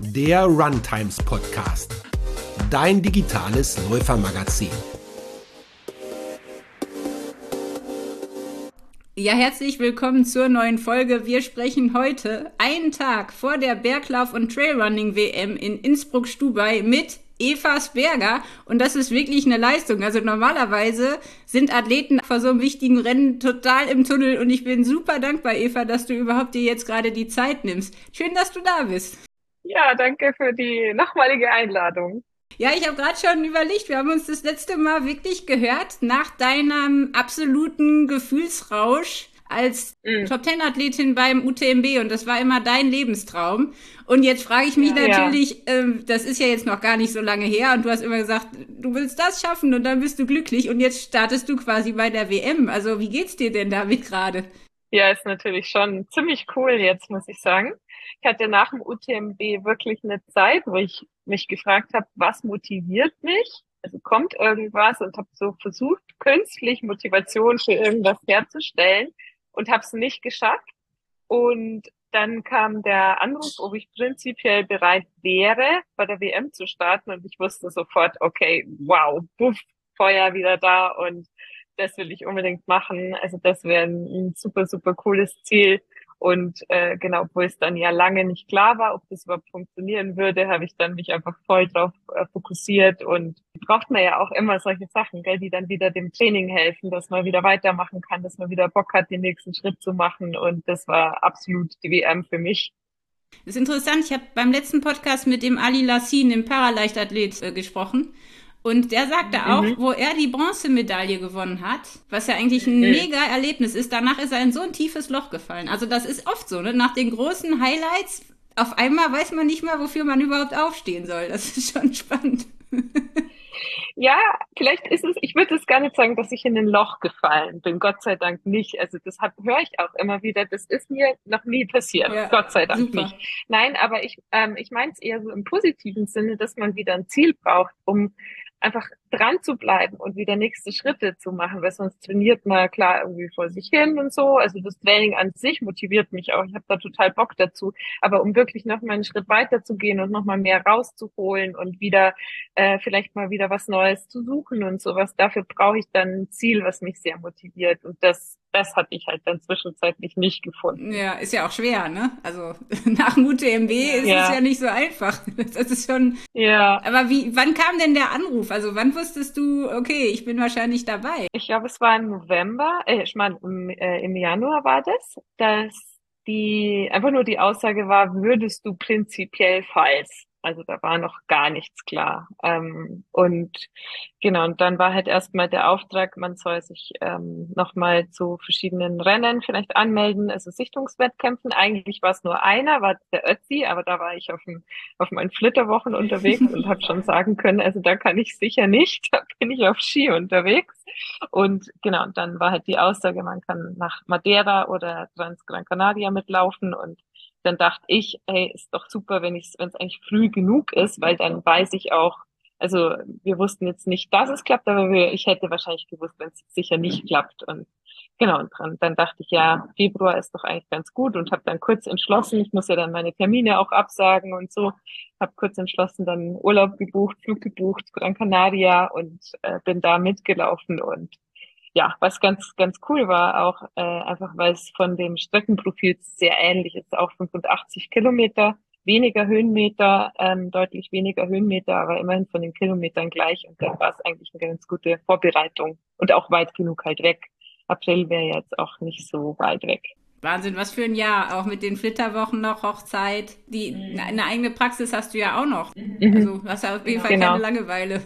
der Runtimes Podcast, dein digitales Läufermagazin. Ja, herzlich willkommen zur neuen Folge. Wir sprechen heute einen Tag vor der Berglauf- und Trailrunning-WM in Innsbruck-Stubaiz mit Eva Sperger. Und das ist wirklich eine Leistung. Also normalerweise sind Athleten vor so einem wichtigen Rennen total im Tunnel. Und ich bin super dankbar, Eva, dass du überhaupt dir jetzt gerade die Zeit nimmst. Schön, dass du da bist. Ja, danke für die nochmalige Einladung. Ja, ich habe gerade schon überlegt, wir haben uns das letzte Mal wirklich gehört nach deinem absoluten Gefühlsrausch als Top-10-Athletin beim UTMB und das war immer dein Lebenstraum. Und jetzt frage ich mich natürlich, das ist ja jetzt noch gar nicht so lange her und du hast immer gesagt, du willst das schaffen und dann bist du glücklich und jetzt startest du quasi bei der WM. Also wie geht's dir denn damit gerade? Ja, ist natürlich schon ziemlich cool jetzt, muss ich sagen. Ich hatte nach dem UTMB wirklich eine Zeit, wo ich mich gefragt habe, was motiviert mich? Also kommt irgendwas und habe so versucht, künstlich Motivation für irgendwas herzustellen und habe es nicht geschafft. Und dann kam der Anruf, ob ich prinzipiell bereit wäre, bei der WM zu starten. Und ich wusste sofort, okay, wow, buff, Feuer wieder da und das will ich unbedingt machen. Also das wäre ein super, super cooles Ziel. Und genau, obwohl es dann ja lange nicht klar war, ob das überhaupt funktionieren würde, habe ich dann mich einfach voll drauf fokussiert. Und braucht man ja auch immer solche Sachen, gell, die dann wieder dem Training helfen, dass man wieder weitermachen kann, dass man wieder Bock hat, den nächsten Schritt zu machen. Und das war absolut die WM für mich. Das ist interessant, ich habe beim letzten Podcast mit dem Ali Lassin, dem Paraleichtathlet, gesprochen. Und der sagte auch, wo er die Bronzemedaille gewonnen hat, was ja eigentlich ein mega Erlebnis ist, danach ist er in so ein tiefes Loch gefallen. Also das ist oft so, ne? Nach den großen Highlights, auf einmal weiß man nicht mehr, wofür man überhaupt aufstehen soll. Das ist schon spannend. Ja, vielleicht ist es, ich würde es gar nicht sagen, dass ich in ein Loch gefallen bin, Gott sei Dank nicht. Also das höre ich auch immer wieder, das ist mir noch nie passiert, Ja, Gott sei Dank super. nicht. Nein, aber ich meine es eher so im positiven Sinne, dass man wieder ein Ziel braucht, um einfach dran zu bleiben und wieder nächste Schritte zu machen, weil sonst trainiert man klar irgendwie vor sich hin und so. Also das Training an sich motiviert mich auch. Ich habe da total Bock dazu. Aber um wirklich noch mal einen Schritt weiter zu gehen und noch mal mehr rauszuholen und wieder vielleicht mal wieder was Neues zu suchen und sowas, dafür brauche ich dann ein Ziel, was mich sehr motiviert. Und das hatte ich halt dann zwischenzeitlich nicht gefunden. Ja, ist ja auch schwer, ne? Also nach dem UTMB ist es ja nicht so einfach. Das ist schon. Ja. Aber wann kam denn der Anruf? Also wann wusstest du, okay, ich bin wahrscheinlich dabei? Ich glaube, es war im November, ich meine, im Januar war das, dass einfach nur die Aussage war, würdest du prinzipiell falls. Also da war noch gar nichts klar. Und genau, und dann war halt erstmal der Auftrag, man soll sich nochmal zu verschiedenen Rennen vielleicht anmelden, also Sichtungswettkämpfen. Eigentlich war es nur einer, war der Ötzi, aber da war ich auf meinen Flitterwochen unterwegs und habe schon sagen können, also da kann ich sicher nicht, da bin ich auf Ski unterwegs. Und genau, und dann war halt die Aussage, man kann nach Madeira oder Gran Canaria mitlaufen und dann dachte ich, hey, ist doch super, wenn es eigentlich früh genug ist, weil dann weiß ich auch, also wir wussten jetzt nicht, dass es klappt, aber ich hätte wahrscheinlich gewusst, wenn es sicher nicht klappt. Und genau, und dann dachte ich, ja, Februar ist doch eigentlich ganz gut und habe dann kurz entschlossen, ich muss ja dann meine Termine auch absagen und so, habe kurz entschlossen dann Urlaub gebucht, Flug gebucht, Gran Canaria und bin da mitgelaufen und ja, was ganz, ganz cool war auch, einfach weil es von dem Streckenprofil sehr ähnlich ist, auch 85 Kilometer, weniger Höhenmeter, deutlich weniger Höhenmeter, aber immerhin von den Kilometern gleich und dann war es eigentlich eine ganz gute Vorbereitung und auch weit genug halt weg. April wäre jetzt auch nicht so weit weg. Wahnsinn, was für ein Jahr. Auch mit den Flitterwochen noch, Hochzeit. Eine eigene Praxis hast du ja auch noch. Also hast ja auf jeden Fall keine Langeweile.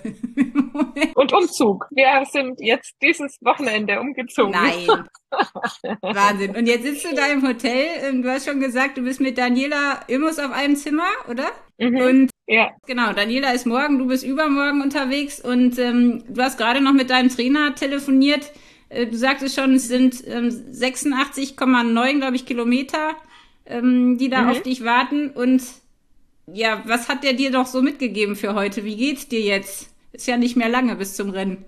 Und Umzug. Wir sind jetzt dieses Wochenende umgezogen. Nein. Wahnsinn. Und jetzt sitzt du da im Hotel. Du hast schon gesagt, du bist mit Daniela Immos auf einem Zimmer, oder? Und ja. Genau, Daniela ist morgen, du bist übermorgen unterwegs und du hast gerade noch mit deinem Trainer telefoniert. Du sagtest schon, es sind 86,9, glaube ich, Kilometer, die da auf dich warten. Und ja, was hat der dir doch so mitgegeben für heute? Wie geht's dir jetzt? Ist ja nicht mehr lange bis zum Rennen.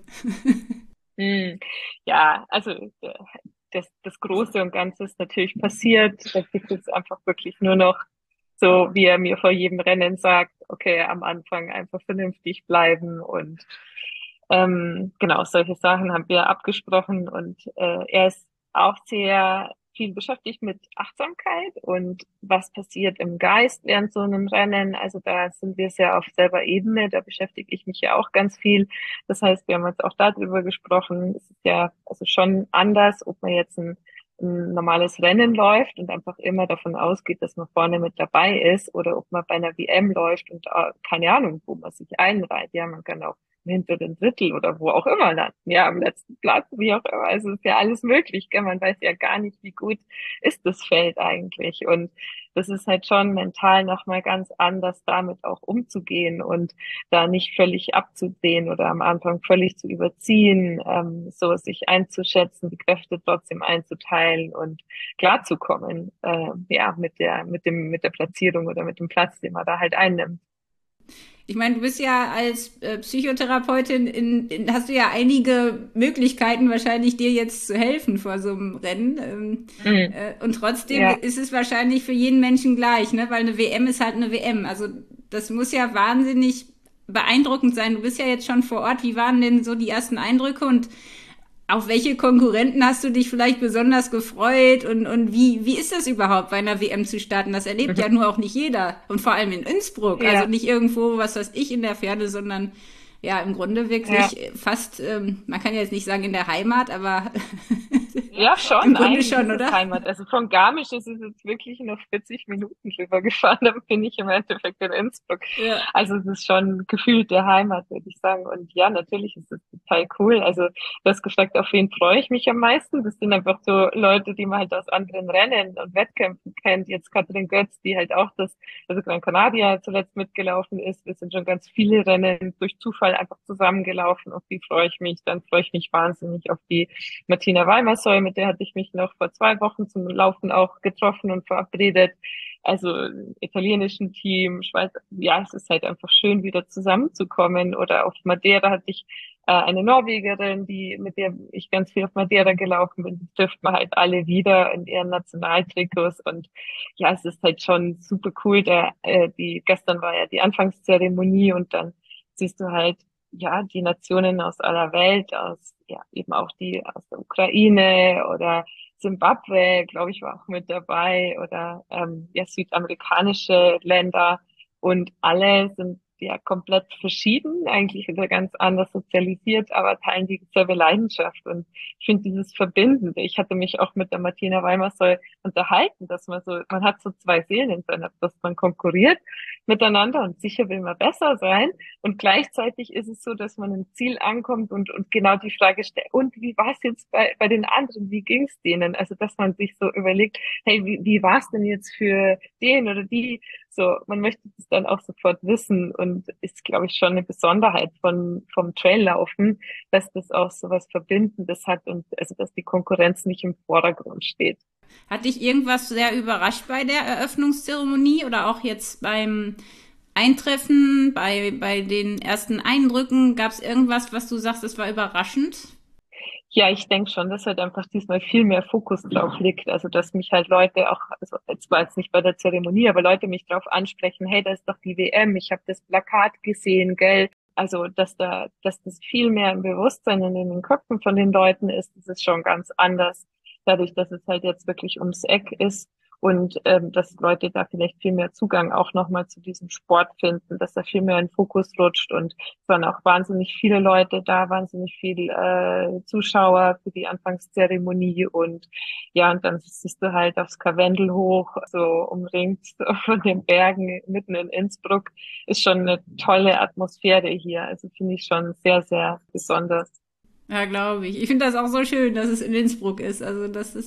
Ja, also das Große und Ganze ist natürlich passiert. Da gibt es einfach wirklich nur noch So wie er mir vor jedem Rennen sagt, okay, am Anfang einfach vernünftig bleiben und genau, solche Sachen haben wir abgesprochen und er ist auch sehr viel beschäftigt mit Achtsamkeit und was passiert im Geist während so einem Rennen. Also da sind wir sehr auf selber Ebene, da beschäftige ich mich ja auch ganz viel. Das heißt, wir haben jetzt auch darüber gesprochen. Es ist ja also schon anders, ob man jetzt ein normales Rennen läuft und einfach immer davon ausgeht, dass man vorne mit dabei ist oder ob man bei einer WM läuft und keine Ahnung, wo man sich einreiht. Ja, man kann auch im hinteren Drittel oder wo auch immer landen, ja, am letzten Platz, wie auch immer. Also ist ja alles möglich, gell? Man weiß ja gar nicht, wie gut ist das Feld eigentlich. Und das ist halt schon mental nochmal ganz anders, damit auch umzugehen und da nicht völlig abzusehen oder am Anfang völlig zu überziehen, so sich einzuschätzen, die Kräfte trotzdem einzuteilen und klarzukommen, ja, mit der Platzierung oder mit dem Platz, den man da halt einnimmt. Ich meine, du bist ja als Psychotherapeutin, hast du ja einige Möglichkeiten, wahrscheinlich dir jetzt zu helfen vor so einem Rennen. Und trotzdem Ja. ist es wahrscheinlich für jeden Menschen gleich, ne? Weil eine WM ist halt eine WM. Also das muss ja wahnsinnig beeindruckend sein. Du bist ja jetzt schon vor Ort. Wie waren denn so die ersten Eindrücke und auf welche Konkurrenten hast du dich vielleicht besonders gefreut und wie ist das überhaupt, bei einer WM zu starten? Das erlebt ja nur auch nicht jeder und vor allem in Innsbruck, also Ja, nicht irgendwo, was weiß ich, in der Ferne, sondern ja, im Grunde ja. wirklich fast, man kann ja jetzt nicht sagen in der Heimat, aber Ja, im schon, Grunde eigentlich schon, ist es oder? Heimat. Also von Garmisch ist es jetzt wirklich nur 40 Minuten drüber gefahren, dann bin ich im Endeffekt in Innsbruck. Ja. Also es ist schon gefühlt der Heimat, würde ich sagen. Und ja, natürlich ist es total cool. Also du hast gefragt, auf wen freue ich mich am meisten? Das sind einfach so Leute, die man halt aus anderen Rennen und Wettkämpfen kennt. Jetzt Katrin Götz, die halt auch also Gran Canaria zuletzt mitgelaufen ist. Wir sind schon ganz viele Rennen durch Zufall einfach zusammengelaufen. Auf die freue ich mich. Dann freue ich mich wahnsinnig auf die Martina Weimersoll, mit der hatte ich mich noch vor 2 Wochen zum Laufen auch getroffen und verabredet. Also italienischen Team, Schweiz, ja, es ist halt einfach schön, wieder zusammenzukommen. Oder auf Madeira hatte ich eine Norwegerin, mit der ich ganz viel auf Madeira gelaufen bin. Die trifft man halt alle wieder in ihren Nationaltrikots. Und ja, es ist halt schon super cool. Gestern war ja die Anfangszeremonie und dann siehst du halt ja, die Nationen aus aller Welt, ja, eben auch die aus der Ukraine oder Zimbabwe, glaube ich, war auch mit dabei oder ja, südamerikanische Länder und alle sind ja komplett verschieden, eigentlich oder ganz anders sozialisiert, aber teilen dieselbe Leidenschaft und ich finde dieses Verbindende. Ich hatte mich auch mit der Martina Weimersoll unterhalten, dass man hat so zwei Seelen in seiner Brust, man konkurriert miteinander und sicher will man besser sein und gleichzeitig ist es so, dass man im Ziel ankommt und genau die Frage stellt, und wie war es jetzt bei den anderen? Wie ging es denen? Also, dass man sich so überlegt, hey, wie war es denn jetzt für den oder die? So, man möchte das dann auch sofort wissen und ist, glaube ich, schon eine Besonderheit vom Traillaufen, dass das auch so was Verbindendes hat und also, dass die Konkurrenz nicht im Vordergrund steht. Hat dich irgendwas sehr überrascht bei der Eröffnungszeremonie oder auch jetzt beim Eintreffen, bei den ersten Eindrücken? Gab es irgendwas, was du sagst, das war überraschend? Ja, ich denke schon, dass halt einfach diesmal viel mehr Fokus drauf liegt. Also, dass mich halt Leute auch, also jetzt war jetzt nicht bei der Zeremonie, aber Leute mich drauf ansprechen, hey, da ist doch die WM, ich habe das Plakat gesehen, gell? Also, dass das viel mehr im Bewusstsein und in den Köpfen von den Leuten ist, das ist schon ganz anders. Dadurch, dass es halt jetzt wirklich ums Eck ist und dass Leute da vielleicht viel mehr Zugang auch nochmal zu diesem Sport finden, dass da viel mehr in den Fokus rutscht und es waren auch wahnsinnig viele Leute da, wahnsinnig viel Zuschauer für die Anfangszeremonie und ja, und dann siehst du halt aufs Karwendel hoch, so umringt von den Bergen mitten in Innsbruck, ist schon eine tolle Atmosphäre hier, also finde ich schon sehr, sehr besonders. Ja, glaube ich. Ich finde das auch so schön, dass es in Innsbruck ist. Also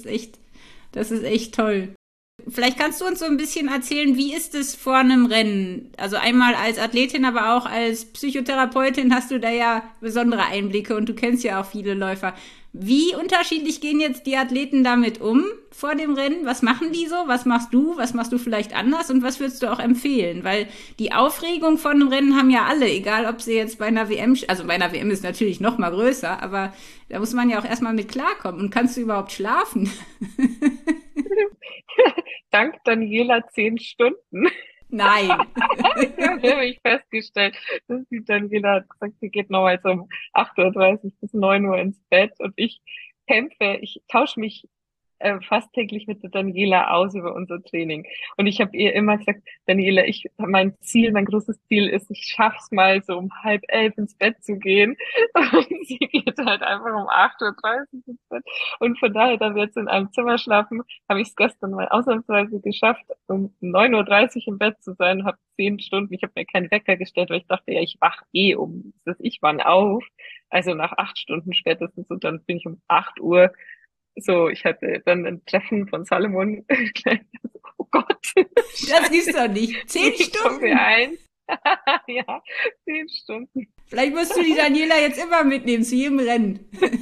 das ist echt toll. Vielleicht kannst du uns so ein bisschen erzählen, wie ist es vor einem Rennen? Also einmal als Athletin, aber auch als Psychotherapeutin hast du da ja besondere Einblicke und du kennst ja auch viele Läufer. Wie unterschiedlich gehen jetzt die Athleten damit um vor dem Rennen? Was machen die so? Was machst du? Was machst du vielleicht anders? Und was würdest du auch empfehlen? Weil die Aufregung von einem Rennen haben ja alle, egal ob sie jetzt bei einer WM, also bei einer WM ist natürlich noch mal größer, aber da muss man ja auch erstmal mit klarkommen. Und kannst du überhaupt schlafen? Dank Daniela 10 Stunden. Nein. Habe ich festgestellt, dass die Daniela hat gesagt, sie geht nochmal so um 8:30 Uhr bis 9 Uhr ins Bett und ich kämpfe, ich tausche mich fast täglich mit der Daniela aus über unser Training. Und ich habe ihr immer gesagt, Daniela, mein großes Ziel ist, ich schaff's mal so um 10:30 ins Bett zu gehen. Und sie geht halt einfach um 8:30 Uhr ins Bett. Und von daher, da wir jetzt in einem Zimmer schlafen, habe ich es gestern mal ausnahmsweise geschafft, um 9:30 Uhr im Bett zu sein, habe 10 Stunden. Ich habe mir keinen Wecker gestellt, weil ich dachte, ja, ich wach um, was weiß ich wann auf. Also nach 8 Stunden spätestens und dann bin ich um 8 Uhr. So, ich hatte dann ein Treffen von Salomon. Oh Gott. Das ist doch nicht. 10 Stunden. Ja, 10 Stunden. Vielleicht musst du die Daniela jetzt immer mitnehmen zu jedem Rennen.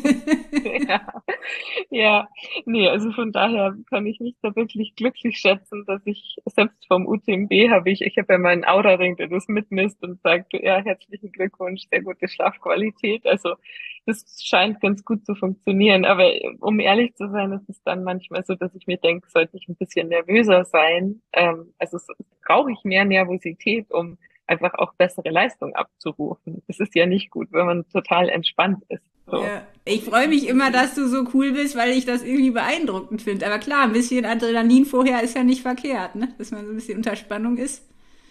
Ja, nee, also von daher kann ich mich da wirklich glücklich schätzen, dass ich selbst vom UTMB ich habe ja meinen Aura-Ring, der das mitmisst und sagt, ja, herzlichen Glückwunsch, sehr gute Schlafqualität. Also das scheint ganz gut zu funktionieren. Aber um ehrlich zu sein, ist es dann manchmal so, dass ich mir denke, sollte ich ein bisschen nervöser sein. Brauche ich mehr Nervosität, um einfach auch bessere Leistung abzurufen. Es ist ja nicht gut, wenn man total entspannt ist. So. Ja, ich freue mich immer, dass du so cool bist, weil ich das irgendwie beeindruckend finde. Aber klar, ein bisschen Adrenalin vorher ist ja nicht verkehrt, ne? Dass man so ein bisschen unter Spannung ist.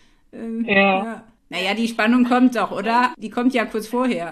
Ja. Naja, die Spannung kommt doch, oder? Die kommt ja kurz vorher.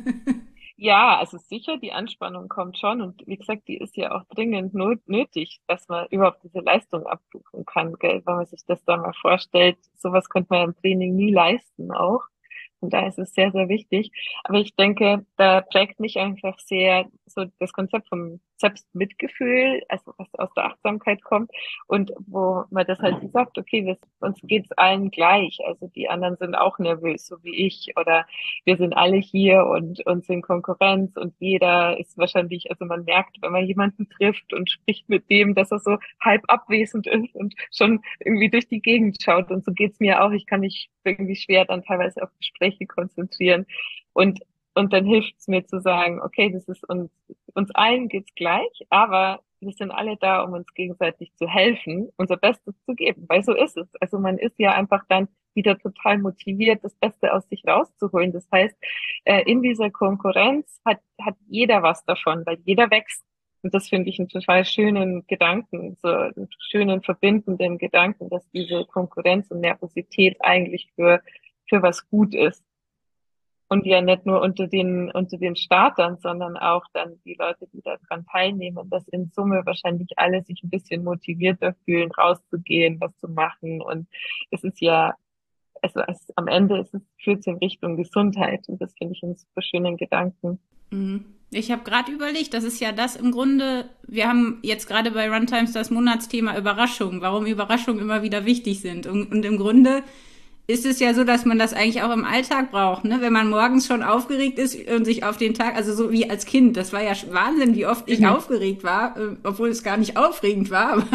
Ja, also sicher, die Anspannung kommt schon und wie gesagt, die ist ja auch dringend nötig, dass man überhaupt diese Leistung abrufen kann, gell? Wenn man sich das dann mal vorstellt, sowas könnte man im Training nie leisten auch. Und da ist es sehr, sehr wichtig. Aber ich denke, da prägt mich einfach sehr so das Konzept vom Selbstmitgefühl, also was aus der Achtsamkeit kommt und wo man das halt sagt, okay, uns geht's allen gleich. Also die anderen sind auch nervös, so wie ich, oder wir sind alle hier und sind Konkurrenz und jeder ist wahrscheinlich, also man merkt, wenn man jemanden trifft und spricht mit dem, dass er so halb abwesend ist und schon irgendwie durch die Gegend schaut. Und so geht's mir auch. Ich kann mich irgendwie schwer dann teilweise auf Gespräche konzentrieren. Und dann hilft es mir zu sagen, okay, das ist uns allen geht's gleich, aber wir sind alle da, um uns gegenseitig zu helfen, unser Bestes zu geben, weil so ist es. Also man ist ja einfach dann wieder total motiviert, das Beste aus sich rauszuholen. Das heißt, in dieser Konkurrenz hat jeder was davon, weil jeder wächst. Und das finde ich einen total schönen Gedanken, so einen schönen verbindenden Gedanken, dass diese Konkurrenz und Nervosität eigentlich für was gut ist. Und ja nicht nur unter den Startern, sondern auch dann die Leute, die daran teilnehmen, dass in Summe wahrscheinlich alle sich ein bisschen motivierter fühlen, rauszugehen, was zu machen. Und es ist ja, also am Ende führt es in Richtung Gesundheit. Und das finde ich einen super schönen Gedanken. Ich habe gerade überlegt, das ist ja das im Grunde, wir haben jetzt gerade bei Runtimes das Monatsthema Überraschung, warum Überraschungen immer wieder wichtig sind. Und im Grunde ist es ja so, dass man das eigentlich auch im Alltag braucht, ne? Wenn man morgens schon aufgeregt ist und sich auf den Tag, also so wie als Kind, das war ja Wahnsinn, wie oft ich aufgeregt war, obwohl es gar nicht aufregend war, aber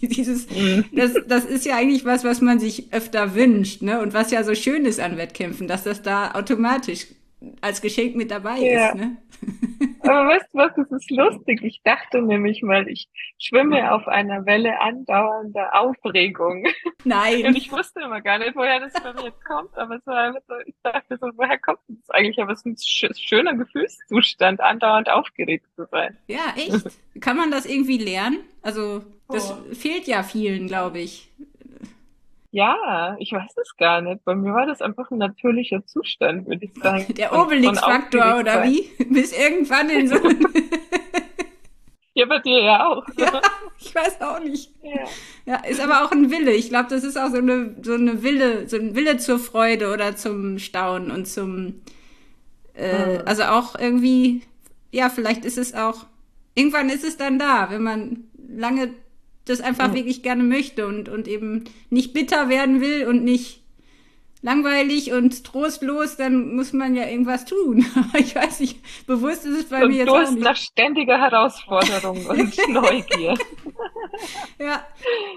das ist ja eigentlich was man sich öfter wünscht, ne? Und was ja so schön ist an Wettkämpfen, dass das da automatisch als Geschenk mit dabei ist, ne? Aber weißt du was, das ist lustig. Ich dachte nämlich mal, ich schwimme auf einer Welle andauernder Aufregung. Nein. Und ich wusste immer gar nicht, woher das bei mir jetzt kommt. Aber es war so, ich dachte so, woher kommt das eigentlich? Aber es ist ein schöner Gefühlszustand, andauernd aufgeregt zu sein. Ja, echt. Kann man das irgendwie lernen? Also, das fehlt ja vielen, glaube ich. Ja, ich weiß es gar nicht. Bei mir war das einfach ein natürlicher Zustand, würde ich sagen. Der Obelix-Faktor, oder wie? Bis irgendwann in so... Ja, bei dir ja auch. Ja, ich weiß auch nicht. Ja, ist aber auch ein Wille. Ich glaube, das ist auch so ein Wille zur Freude oder zum Staunen und zum... Also auch irgendwie... Ja, vielleicht ist es auch... Irgendwann ist es dann da, wenn man lange... das einfach wirklich gerne möchte und eben nicht bitter werden will und nicht langweilig und trostlos, dann muss man ja irgendwas tun. Ich weiß nicht, bewusst ist es bei mir jetzt auch nicht. Durst nach ständiger Herausforderung und Neugier.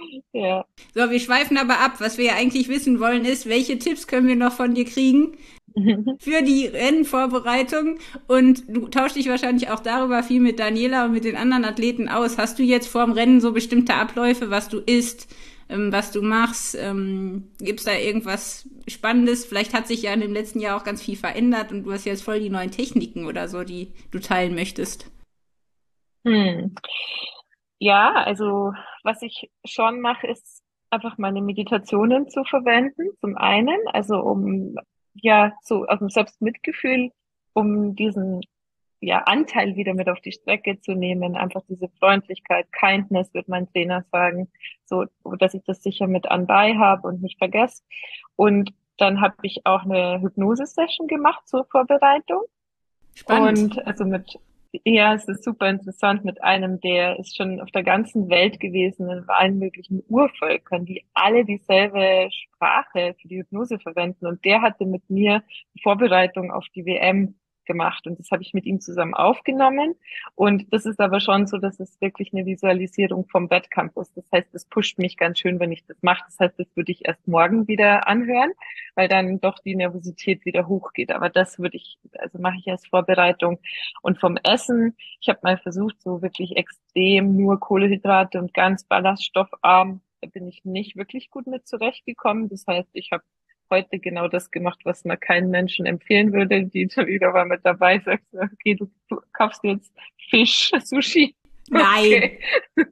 Ja. So, wir schweifen aber ab. Was wir ja eigentlich wissen wollen ist, welche Tipps können wir noch von dir kriegen, für die Rennvorbereitung und du tauschst dich wahrscheinlich auch darüber viel mit Daniela und mit den anderen Athleten aus. Hast du jetzt vorm Rennen so bestimmte Abläufe, was du isst, was du machst? Gibt's da irgendwas Spannendes? Vielleicht hat sich ja in dem letzten Jahr auch ganz viel verändert und du hast jetzt voll die neuen Techniken oder so, die du teilen möchtest. Hm. Ja, also was ich schon mache, ist einfach meine Meditationen zu verwenden. Zum einen, also um ja so aus dem Selbstmitgefühl, um diesen Anteil wieder mit auf die Strecke zu nehmen, einfach diese Freundlichkeit, Kindness, wird mein Trainer sagen, so, dass ich das sicher mit anbei habe und nicht vergesse. Und dann habe ich auch eine Hypnose-Session gemacht zur Vorbereitung. Spannend. Und also ja, es ist super interessant mit einem, der ist schon auf der ganzen Welt gewesen, in allen möglichen Urvölkern, die alle dieselbe Sprache für die Hypnose verwenden. Und der hatte mit mir die Vorbereitung auf die WM gemacht. Und das habe ich mit ihm zusammen aufgenommen. Und das ist aber schon so, dass es wirklich eine Visualisierung vom Wettkampf ist. Das heißt, es pusht mich ganz schön, wenn ich das mache. Das heißt, das würde ich erst morgen wieder anhören, weil dann doch die Nervosität wieder hochgeht. Aber das also mache ich als Vorbereitung. Und vom Essen, ich habe mal versucht, so wirklich extrem nur Kohlenhydrate und ganz ballaststoffarm. Da bin ich nicht wirklich gut mit zurechtgekommen. Das heißt, ich habe heute genau das gemacht, was man keinen Menschen empfehlen würde. Die wieder war mit dabei, sagt, okay, du kaufst jetzt Fisch, Sushi. Nein. Okay.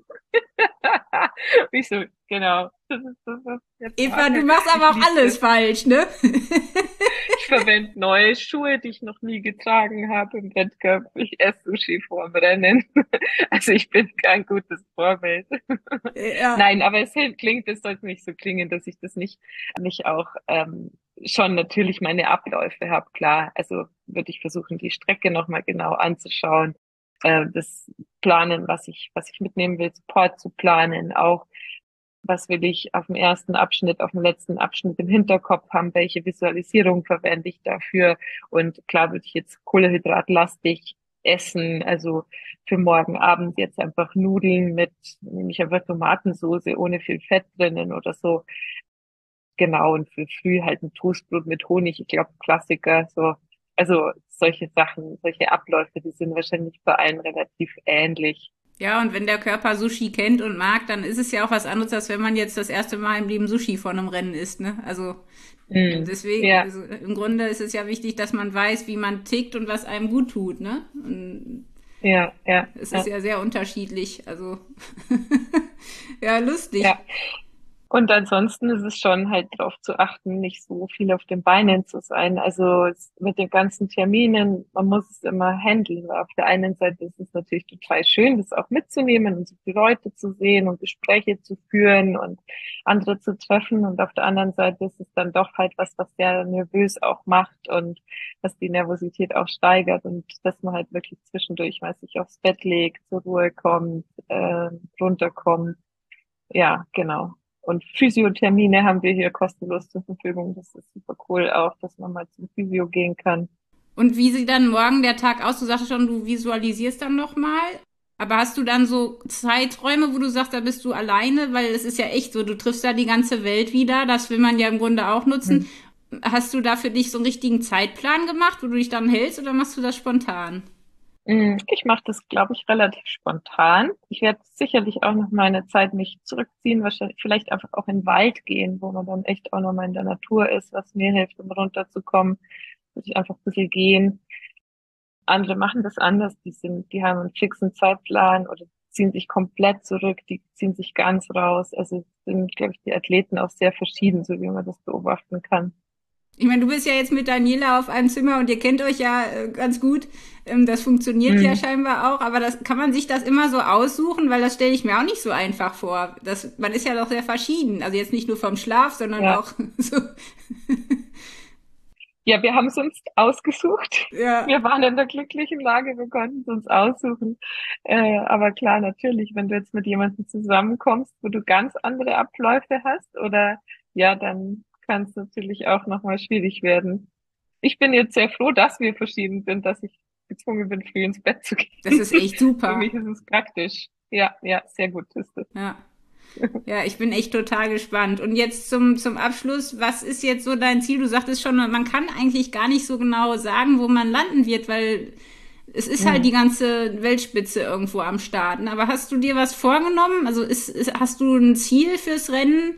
Ich so, genau. Das ist jetzt Eva, du machst aber auch alles falsch, ne? Ich verwende neue Schuhe, die ich noch nie getragen habe im Wettkampf. Ich esse Sushi vorm Rennen. Also ich bin kein gutes Vorbild. Ja. Nein, aber es sollte nicht so klingen, dass ich das nicht auch schon natürlich meine Abläufe habe, klar. Also würde ich versuchen, die Strecke nochmal genau anzuschauen, das planen, was ich mitnehmen will, Support zu planen, auch was will ich auf dem ersten Abschnitt, auf dem letzten Abschnitt im Hinterkopf haben, welche Visualisierung verwende ich dafür. Und klar würde ich jetzt kohlenhydratlastig essen, also für morgen Abend jetzt einfach Nudeln nehme ich einfach Tomatensauce ohne viel Fett drinnen oder so. Genau, und für früh halt ein Toastbrot mit Honig, ich glaube Klassiker, so. Also solche Sachen, solche Abläufe, die sind wahrscheinlich bei allen relativ ähnlich. Ja, und wenn der Körper Sushi kennt und mag, dann ist es ja auch was anderes, als wenn man jetzt das erste Mal im Leben Sushi vor einem Rennen isst, ne? Also deswegen, Ja, also im Grunde ist es ja wichtig, dass man weiß, wie man tickt und was einem gut tut, ne? Und ja, ja, es ist ja, ja sehr unterschiedlich. Also ja, lustig. ja. Und ansonsten ist es schon halt darauf zu achten, nicht so viel auf den Beinen zu sein. Also mit den ganzen Terminen, man muss es immer handeln. Auf der einen Seite ist es natürlich total schön, das auch mitzunehmen und so viele Leute zu sehen und Gespräche zu führen und andere zu treffen. Und auf der anderen Seite ist es dann doch halt was sehr nervös auch macht und was die Nervosität auch steigert und dass man halt wirklich zwischendurch, weiß ich, aufs Bett legt, zur Ruhe kommt, runterkommt. Ja, genau. Und Physiothermine haben wir hier kostenlos zur Verfügung. Das ist super cool auch, dass man mal zum Physio gehen kann. Und wie sieht dann morgen der Tag aus? Du sagst schon, du visualisierst dann nochmal. Aber hast du dann so Zeiträume, wo du sagst, da bist du alleine? Weil es ist ja echt so, du triffst da die ganze Welt wieder. Das will man ja im Grunde auch nutzen. Hm. Hast du da für dich so einen richtigen Zeitplan gemacht, wo du dich dann hältst, oder machst du das spontan? Ich mache das, glaube ich, relativ spontan. Ich werde sicherlich auch noch mal eine Zeit mich zurückziehen, wahrscheinlich vielleicht einfach auch in den Wald gehen, wo man dann echt auch noch mal in der Natur ist, was mir hilft, um runterzukommen, dass ich einfach ein bisschen gehen. Andere machen das anders, die haben einen fixen Zeitplan oder ziehen sich komplett zurück, die ziehen sich ganz raus. Also sind, glaube ich, die Athleten auch sehr verschieden, so wie man das beobachten kann. Ich meine, du bist ja jetzt mit Daniela auf einem Zimmer und ihr kennt euch ja ganz gut. Das funktioniert ja Mhm. scheinbar auch, aber kann man sich das immer so aussuchen, weil das stelle ich mir auch nicht so einfach vor. Man ist ja doch sehr verschieden. Also jetzt nicht nur vom Schlaf, sondern Ja. auch so. Ja, wir haben es uns ausgesucht. Ja. Wir waren in der glücklichen Lage, wir konnten es uns aussuchen. Aber klar, natürlich, wenn du jetzt mit jemandem zusammenkommst, wo du ganz andere Abläufe hast, oder ja, dann kann es natürlich auch nochmal schwierig werden. Ich bin jetzt sehr froh, dass wir verschieden sind, dass ich gezwungen bin, früh ins Bett zu Das gehen. ist echt Für super. mich ist es praktisch. Ja, ja, sehr gut ist es. Ja. Ja, ich bin echt total gespannt. Und jetzt zum Abschluss, was ist jetzt so dein Ziel? Du sagtest schon, man kann eigentlich gar nicht so genau sagen, wo man landen wird, weil es ist halt die Hm. ganze Weltspitze irgendwo am Start. Aber hast du dir was vorgenommen? Also hast du ein Ziel fürs Rennen?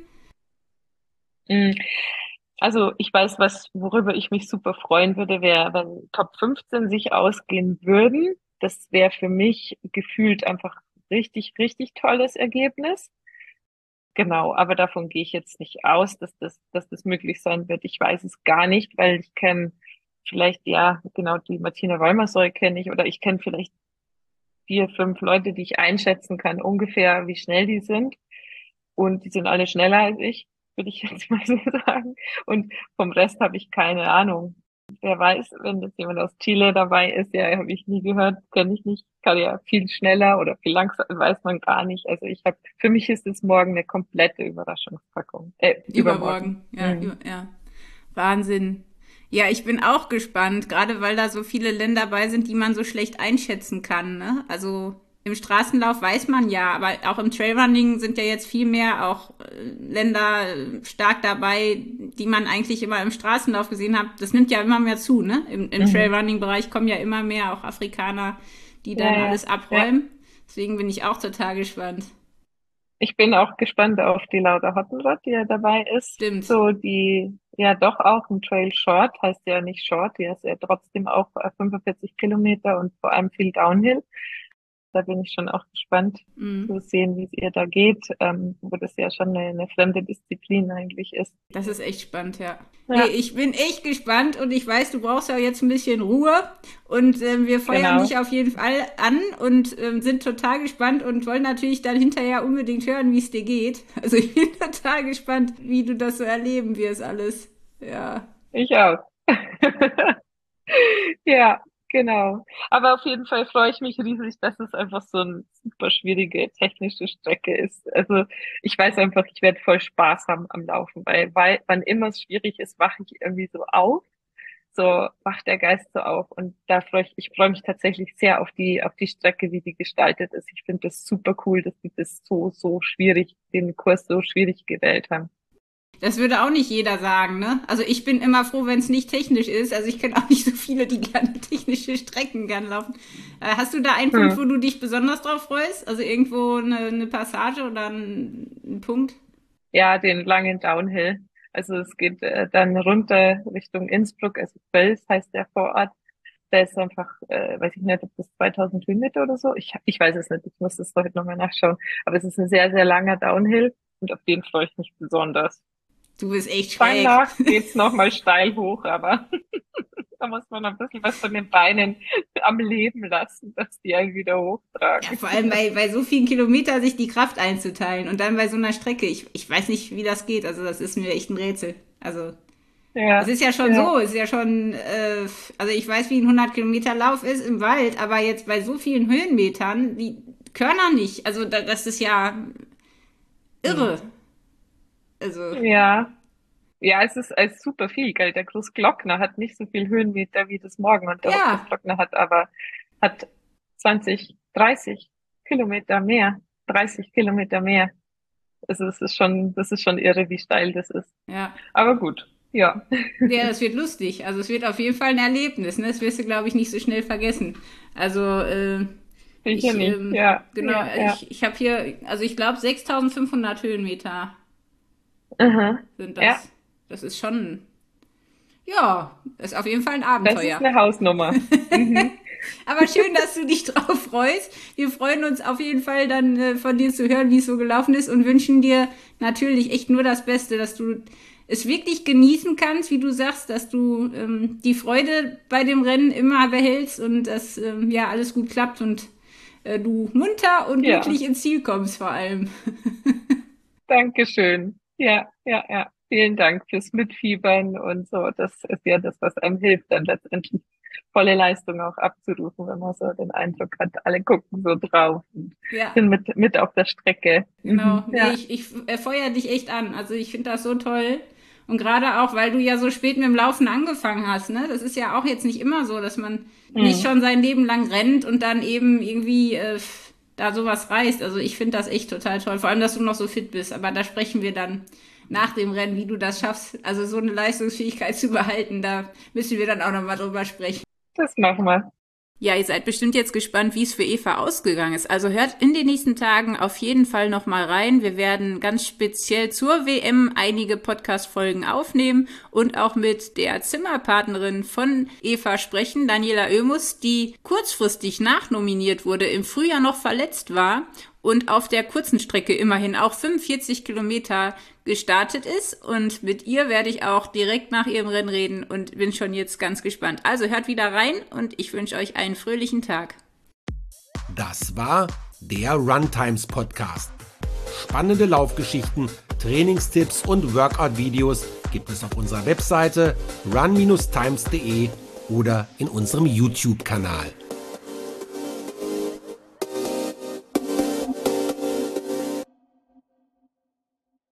Hm. Also ich weiß, worüber ich mich super freuen würde, wäre, wenn Top 15 sich ausgehen würden. Das wäre für mich gefühlt einfach richtig, richtig tolles Ergebnis. Genau, aber davon gehe ich jetzt nicht aus, dass das möglich sein wird. Ich weiß es gar nicht, weil ich kenne vielleicht, ja, genau, die Martina Wollmersoy kenne ich, oder ich kenne vielleicht 4, 5 Leute, die ich einschätzen kann, ungefähr, wie schnell die sind. Und die sind alle schneller als ich, würde ich jetzt mal so sagen. Und vom Rest habe ich keine Ahnung. Wer weiß, wenn jetzt jemand aus Chile dabei ist, ja, habe ich nie gehört, kenne ich nicht, kann ja viel schneller oder viel langsamer, weiß man gar nicht. Also für mich ist es morgen eine komplette Überraschungspackung. Übermorgen. Übermorgen. Ja, Mhm. ja. Wahnsinn. Ja, ich bin auch gespannt, gerade weil da so viele Länder bei sind, die man so schlecht einschätzen kann. Ne? Also im Straßenlauf weiß man ja, aber auch im Trailrunning sind ja jetzt viel mehr auch Länder stark dabei, die man eigentlich immer im Straßenlauf gesehen hat. Das nimmt ja immer mehr zu, ne? Im Mhm. Trailrunning-Bereich kommen ja immer mehr auch Afrikaner, die Ja, dann ja, alles ja. abräumen. Deswegen bin ich auch total gespannt. Ich bin auch gespannt auf die Laura Hottenrott, die ja dabei ist. Stimmt. So, die ja doch auch ein Trail Short, heißt ja nicht Short, die ist ja trotzdem auch 45 Kilometer und vor allem viel Downhill. Da bin ich schon auch gespannt Mm. zu sehen, wie es ihr da geht, wo das ja schon eine fremde Disziplin eigentlich ist. Das ist echt spannend, ja. Nee, Ja, ich bin echt gespannt und ich weiß, du brauchst ja jetzt ein bisschen Ruhe und wir feuern dich genau. auf jeden Fall an und sind total gespannt und wollen natürlich dann hinterher unbedingt hören, wie es dir geht. Also ich bin total gespannt, wie du das so erleben wirst alles. Ja. Ich auch. Ja, genau. Aber auf jeden Fall freue ich mich riesig, dass es einfach so eine super schwierige technische Strecke ist. Also ich weiß einfach, ich werde voll Spaß haben am Laufen, weil wann immer es schwierig ist, wache ich irgendwie so auf. So wacht der Geist so auf. Und ich freue mich tatsächlich sehr auf die Strecke, wie die gestaltet ist. Ich finde das super cool, dass die das so schwierig, den Kurs so schwierig gewählt haben. Das würde auch nicht jeder sagen, ne? Also ich bin immer froh, wenn es nicht technisch ist. Also ich kenne auch nicht so viele, die gerne technische Strecken gern laufen. Hast du da einen Punkt, wo Hm. du dich besonders drauf freust? Also irgendwo eine Passage oder ein Punkt? Ja, den langen Downhill. Also es geht dann runter Richtung Innsbruck, also Völs heißt der Vorort. Da ist einfach, weiß ich nicht, ob das 2000 Höhenmeter oder so. Ich weiß es nicht, ich muss das heute nochmal nachschauen. Aber es ist ein sehr, sehr langer Downhill und auf den freue ich mich besonders. Du bist echt schräg. Danach geht's nochmal steil hoch, aber da muss man ein bisschen was von den Beinen am Leben lassen, dass die einen wieder Ja, hochtragen. vor allem bei so vielen Kilometern sich die Kraft einzuteilen und dann bei so einer Strecke. Ich weiß nicht, wie das geht. Also das ist mir echt ein Rätsel. Also es Ja, ist ja schon ja. so, es ist ja schon, also ich weiß, wie ein 100 Kilometer Lauf ist im Wald, aber jetzt bei so vielen Höhenmetern, die Körner nicht. Also das ist ja Hm. irre. Also Ja. Ja, es ist super viel, gell? Der Großglockner hat nicht so viel Höhenmeter wie das Morgen und der ja, Großglockner hat 20, 30 Kilometer mehr, 30 Kilometer mehr. Also das ist schon irre, wie steil das ist. ja. Aber gut, ja. Ja, das wird lustig. Also es wird auf jeden Fall ein Erlebnis. Ne? Das wirst du, glaube ich, nicht so schnell vergessen. Also Sicher nicht. Ja, genau, ja, ja. ich habe hier, also ich glaube 6500 Höhenmeter Aha. sind Ja, das. Das ist schon, ja, das ist auf jeden Fall ein das ist Abenteuer. eine Hausnummer. Mhm. Aber schön, dass du dich drauf freust. Wir freuen uns auf jeden Fall dann von dir zu hören, wie es so gelaufen ist und wünschen dir natürlich echt nur das Beste, dass du es wirklich genießen kannst, wie du sagst, dass du die Freude bei dem Rennen immer behältst und dass ja alles gut klappt und du munter und Ja, glücklich ins Ziel kommst vor allem. danke schön. Ja, ja, ja. Vielen Dank fürs Mitfiebern und so. Das ist ja das, was einem hilft, dann letztendlich volle Leistung auch abzurufen, wenn man so den Eindruck hat, alle gucken so drauf und Ja, sind mit auf der Strecke. genau. Mhm. Nee, Ja. ich feuer dich echt an. Also ich finde das so toll. Und gerade auch, weil du ja so spät mit dem Laufen angefangen hast, ne? Das ist ja auch jetzt nicht immer so, dass man nicht Mhm. schon sein Leben lang rennt und dann eben irgendwie da sowas reißt. Also ich finde das echt total toll. Vor allem, dass du noch so fit bist. Aber da sprechen wir dann nach dem Rennen, wie du das schaffst. Also so eine Leistungsfähigkeit zu behalten, da müssen wir dann auch nochmal drüber sprechen. Das machen wir. Ja, ihr seid bestimmt jetzt gespannt, wie es für Eva ausgegangen ist. Also hört in den nächsten Tagen auf jeden Fall nochmal rein. Wir werden ganz speziell zur WM einige Podcast-Folgen aufnehmen und auch mit der Zimmerpartnerin von Eva sprechen, Daniela Oemus, die kurzfristig nachnominiert wurde, im Frühjahr noch verletzt war und auf der kurzen Strecke immerhin auch 45 Kilometer gestartet ist. Und mit ihr werde ich auch direkt nach ihrem Rennen reden und bin schon jetzt ganz gespannt. Also hört wieder rein und ich wünsche euch einen fröhlichen Tag. Das war der Runtimes Podcast. Spannende Laufgeschichten, Trainingstipps und Workout-Videos gibt es auf unserer Webseite run-times.de oder in unserem YouTube-Kanal.